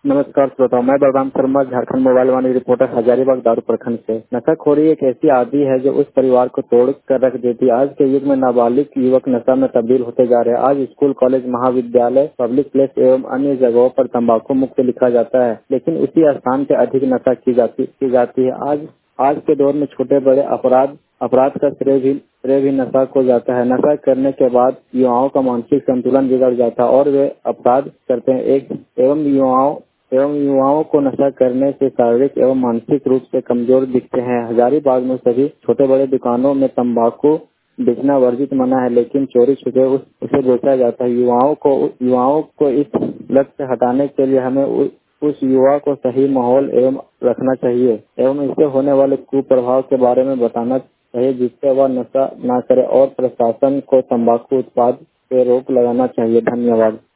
नमस्कार श्रोताओं, मैं बलराम शर्मा झारखंड मोबाइल वाणी रिपोर्टर हजारीबाग दारू प्रखंड से। नशाखोरी एक ऐसी आदि है जो उस परिवार को तोड़ कर रख देती है। आज के युग में नाबालिग युवक नशा में तब्दील होते जा रहे हैं। आज स्कूल, कॉलेज, महाविद्यालय, पब्लिक प्लेस एवं अन्य जगहों पर तंबाकू मुक्त लिखा जाता है, लेकिन उसी स्थान पे अधिक नशा की जाती है। आज के दौर में छोटे बड़े अपराध का श्रेय भी नशा को जाता है। नशा करने के बाद युवाओं का मानसिक संतुलन बिगड़ जाता है और वे अपराध करते हैं। युवाओं को नशा करने से शारीरिक एवं मानसिक रूप से कमजोर दिखते हैं। हजारीबाग में सभी छोटे बड़े दुकानों में तंबाकू बेचना वर्जित मना है, लेकिन चोरी छुपे उसे बेचा जाता है। युवाओं को इस लत से हटाने के लिए हमें उस युवा को सही माहौल एवं रखना चाहिए एवं इससे होने वाले कुप्रभाव के बारे में बताना चाहिए, जिससे वह नशा न करे, और प्रशासन को तंबाकू उत्पाद पे रोक लगाना चाहिए। धन्यवाद।